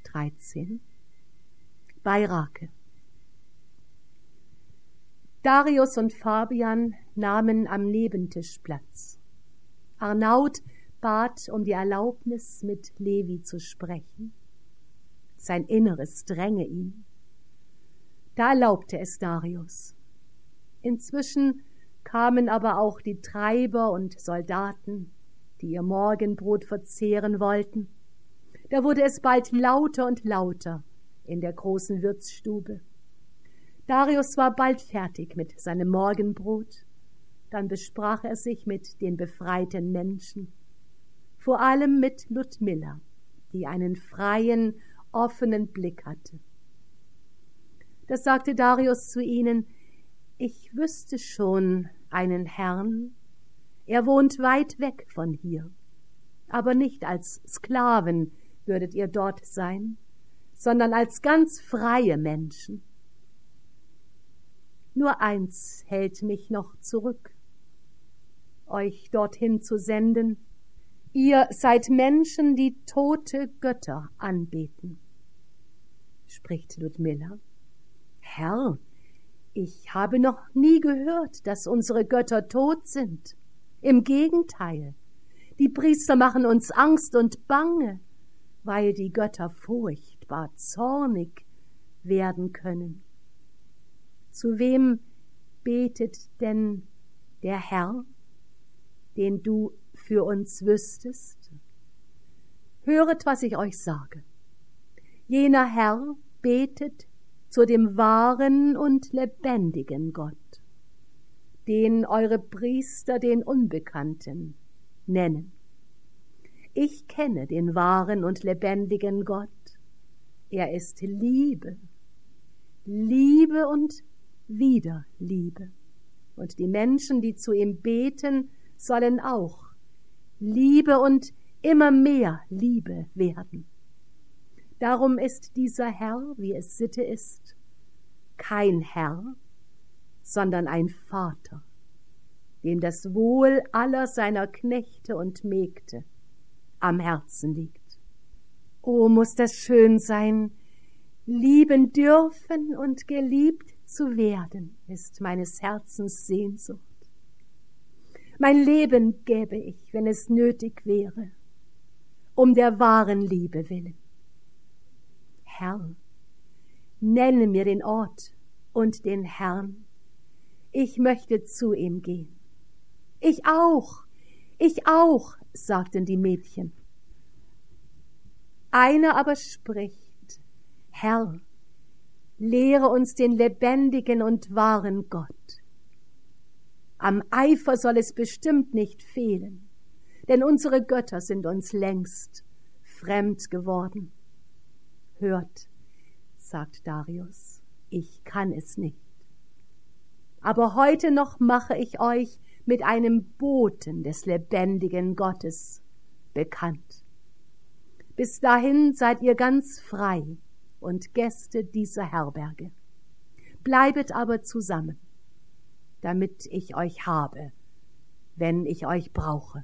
13. Bei Rake. Darius und Fabian nahmen am Nebentisch Platz. Arnaud bat um die Erlaubnis, mit Levi zu sprechen. Sein Inneres dränge ihn. Da erlaubte es Darius. Inzwischen kamen aber auch die Treiber und Soldaten, die ihr Morgenbrot verzehren wollten. Da wurde es bald lauter und lauter in der großen Wirtsstube. Darius war bald fertig mit seinem Morgenbrot. Dann besprach er sich mit den befreiten Menschen, vor allem mit Ludmilla, die einen freien, offenen Blick hatte. Da sagte Darius zu ihnen: Ich wüsste schon einen Herrn, er wohnt weit weg von hier, aber nicht als Sklaven würdet ihr dort sein, sondern als ganz freie Menschen. Nur eins hält mich noch zurück, euch dorthin zu senden. Ihr seid Menschen, die tote Götter anbeten. Spricht Ludmilla: Herr, ich habe noch nie gehört, dass unsere Götter tot sind. Im Gegenteil, die Priester machen uns Angst und Bange, weil die Götter furchtbar zornig werden können. Zu wem betet denn der Herr, den du für uns wüsstest? Höret, was ich euch sage. Jener Herr betet zu dem wahren und lebendigen Gott, den eure Priester den Unbekannten nennen. Ich kenne den wahren und lebendigen Gott. Er ist Liebe, Liebe und wieder Liebe. Und die Menschen, die zu ihm beten, sollen auch Liebe und immer mehr Liebe werden. Darum ist dieser Herr, wie es Sitte ist, kein Herr, sondern ein Vater, dem das Wohl aller seiner Knechte und Mägde am Herzen liegt. O, muss das schön sein, lieben dürfen und geliebt zu werden, ist meines Herzens Sehnsucht. Mein Leben gäbe ich, wenn es nötig wäre, um der wahren Liebe willen. Herr, nenne mir den Ort und den Herrn. Ich möchte zu ihm gehen. Ich auch, sagten die Mädchen. Einer aber spricht: Herr, lehre uns den lebendigen und wahren Gott. Am Eifer soll es bestimmt nicht fehlen, denn unsere Götter sind uns längst fremd geworden. Hört, sagt Darius, ich kann es nicht. Aber heute noch mache ich euch mit einem Boten des lebendigen Gottes bekannt. Bis dahin seid ihr ganz frei und Gäste dieser Herberge. Bleibet aber zusammen, damit ich euch habe, wenn ich euch brauche.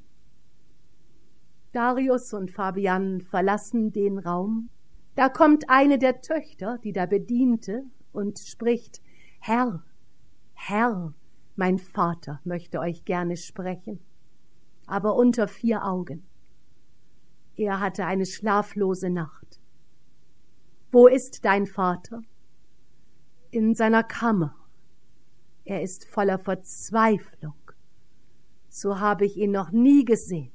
Darius und Fabian verlassen den Raum. Da kommt eine der Töchter, die da bediente, und spricht: Herr, Herr, mein Vater möchte euch gerne sprechen, aber unter 4 Augen. Er hatte eine schlaflose Nacht. Wo ist dein Vater? In seiner Kammer. Er ist voller Verzweiflung. So habe ich ihn noch nie gesehen.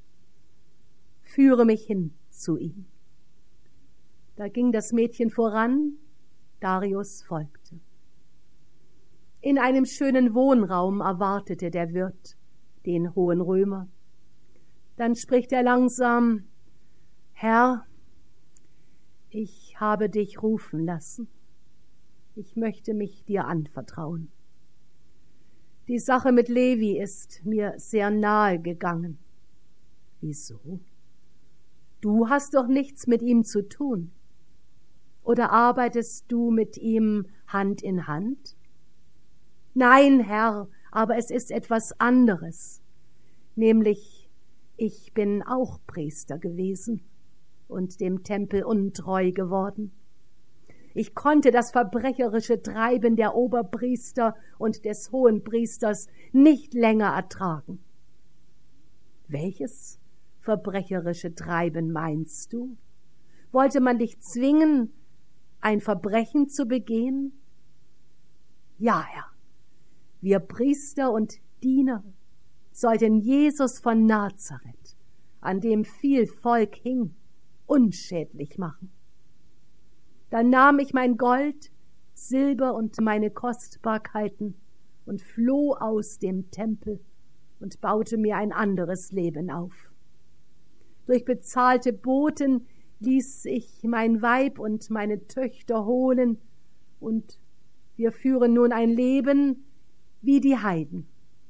Führe mich hin zu ihm. Da ging das Mädchen voran, Darius folgte. In einem schönen Wohnraum erwartete der Wirt den hohen Römer. Dann spricht er langsam: Herr, ich habe dich rufen lassen. Ich möchte mich dir anvertrauen. Die Sache mit Levi ist mir sehr nahe gegangen. Wieso? Du hast doch nichts mit ihm zu tun. Oder arbeitest du mit ihm Hand in Hand? Nein, Herr, aber es ist etwas anderes. Nämlich, ich bin auch Priester gewesen und dem Tempel untreu geworden. Ich konnte das verbrecherische Treiben der Oberpriester und des Hohenpriesters nicht länger ertragen. Welches verbrecherische Treiben meinst du? Wollte man dich zwingen, ein Verbrechen zu begehen? Ja, Herr, wir Priester und Diener sollten Jesus von Nazareth, an dem viel Volk hing, unschädlich machen. Dann nahm ich mein Gold, Silber und meine Kostbarkeiten und floh aus dem Tempel und baute mir ein anderes Leben auf. Durch bezahlte Boten ließ ich mein Weib und meine Töchter holen, und wir führen nun ein Leben wie die Heiden.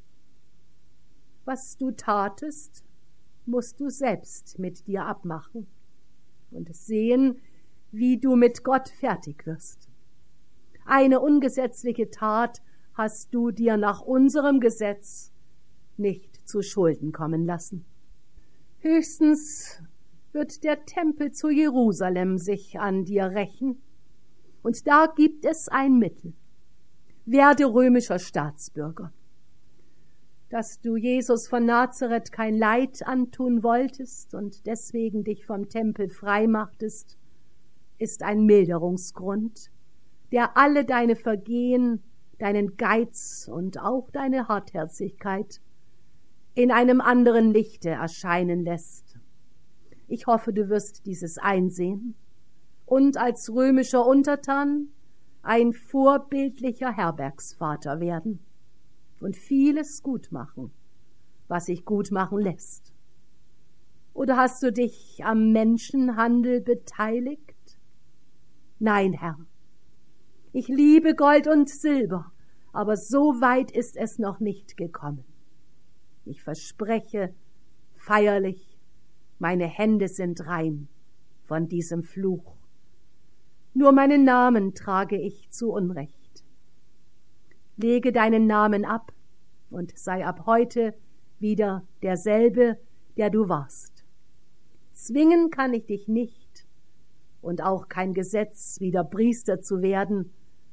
Was du tatest, musst du selbst mit dir abmachen und sehen, wie du mit Gott fertig wirst. Eine ungesetzliche Tat hast du dir nach unserem Gesetz nicht zu Schulden kommen lassen. Höchstens wird der Tempel zu Jerusalem sich an dir rächen, und da gibt es ein Mittel. Werde römischer Staatsbürger. Dass du Jesus von Nazareth kein Leid antun wolltest und deswegen dich vom Tempel frei machtest, ist ein Milderungsgrund, der alle deine Vergehen, deinen Geiz und auch deine Hartherzigkeit in einem anderen Lichte erscheinen lässt. Ich hoffe, du wirst dieses einsehen und als römischer Untertan ein vorbildlicher Herbergsvater werden und vieles gut machen, was sich gut machen lässt. Oder hast du dich am Menschenhandel beteiligt? Nein, Herr, ich liebe Gold und Silber, aber so weit ist es noch nicht gekommen. Ich verspreche feierlich, meine Hände sind rein von diesem Fluch. Nur meinen Namen trage ich zu Unrecht. Lege deinen Namen ab und sei ab heute wieder derselbe, der du warst. Zwingen kann ich dich nicht, und auch kein Gesetz, wieder Priester zu werden.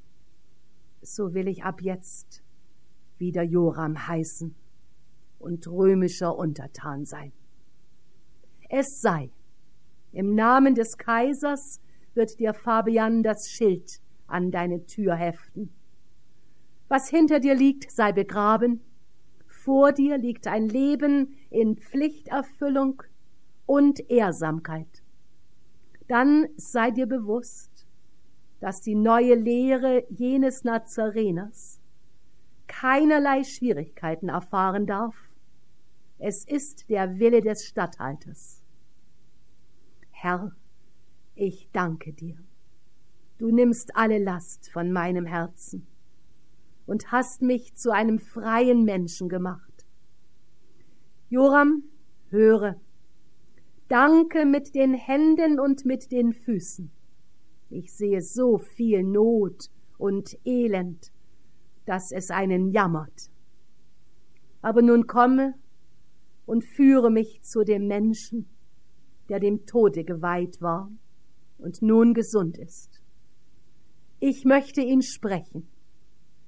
So will ich ab jetzt wieder Joram heißen und römischer Untertan sein. Es sei, im Namen des Kaisers wird dir Fabian das Schild an deine Tür heften. Was hinter dir liegt, sei begraben. Vor dir liegt ein Leben in Pflichterfüllung und Ehrsamkeit. Dann sei dir bewusst, dass die neue Lehre jenes Nazareners keinerlei Schwierigkeiten erfahren darf. Es ist der Wille des Statthalters. Herr, ich danke dir. Du nimmst alle Last von meinem Herzen und hast mich zu einem freien Menschen gemacht. Joram, höre. Danke mit den Händen und mit den Füßen. Ich sehe so viel Not und Elend, dass es einen jammert. Aber nun komme und führe mich zu dem Menschen, der dem Tode geweiht war und nun gesund ist. Ich möchte ihn sprechen